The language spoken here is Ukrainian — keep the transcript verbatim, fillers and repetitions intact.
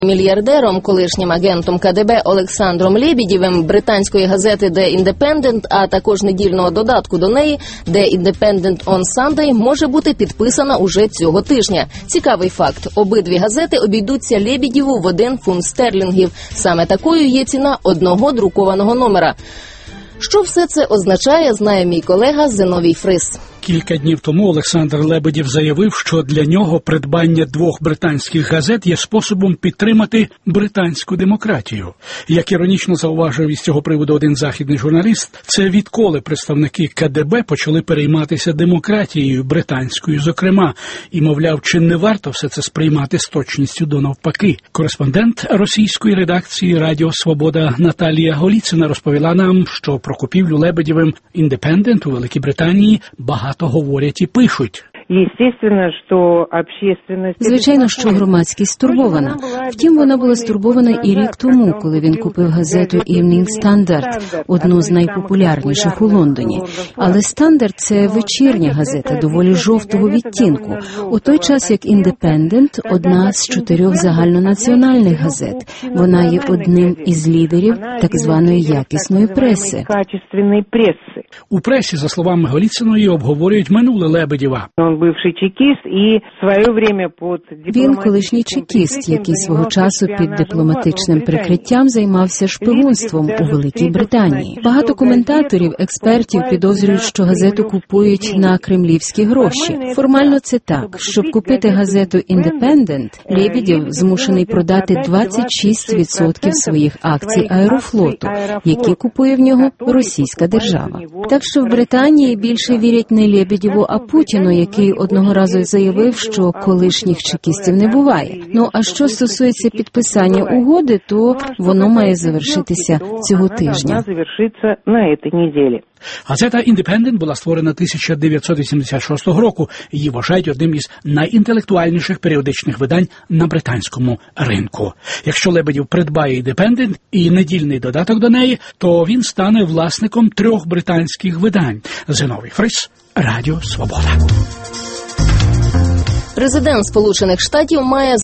Мільярдером, колишнім агентом ка де бе Олександром Лебедєвим британської газети The Independent, а також недільного додатку до неї The Independent on Sunday може бути підписана уже цього тижня. Цікавий факт. Обидві газети обійдуться Лебедєву в один фунт стерлінгів. Саме такою є ціна одного друкованого номера. Що все це означає, знає мій колега Зиновій Фрис. Кілька днів тому Олександр Лебедєв заявив, що для нього придбання двох британських газет є способом підтримати британську демократію. Як іронічно зауважив із цього приводу один західний журналіст, це відколи представники ка де бе почали перейматися демократією британською, зокрема, і, мовляв, чи не варто все це сприймати з точністю до навпаки. Кореспондент російської редакції Радіо Свобода Наталія Голіцина розповіла нам, що про купівлю Лебедєвим «Індепендент» у Великій Британії багато говорять і пишуть. Звичайно, що громадськість стурбована. Втім, вона була стурбована і рік тому, коли він купив газету Evening Standard, одну з найпопулярніших у Лондоні. Але Standard – це вечірня газета, доволі жовтого відтінку, у той час як Independent – одна з чотирьох загальнонаціональних газет. Вона є одним із лідерів так званої якісної преси. У пресі, за словами Голіциної, обговорюють минуле Лебедєва. Він колишній чекіст, який свого часу під дипломатичним прикриттям займався шпигунством у Великій Британії. Багато коментаторів, експертів підозрюють, що газету купують на кремлівські гроші. Формально це так. Щоб купити газету «Індепендент», Лебедєв змушений продати двадцять шість відсотків своїх акцій Аерофлоту, які купує в нього російська держава. Так що в Британії більше вірять не Лебедєву, а Путіну, який одного разу заявив, що колишніх чекістів не буває. Ну, а що стосується підписання угоди, то воно має завершитися цього тижня. Газета «Індепендент» була створена тисяча дев'ятсот вісімдесят шостого року. Її вважають одним із найінтелектуальніших періодичних видань на британському ринку. Якщо Лебедєв придбає «Індепендент» і недільний додаток до неї, то він стане власником трьох британських видань. Зиновій Фрис, Радіо Свобода. Президент Сполучених Штатів має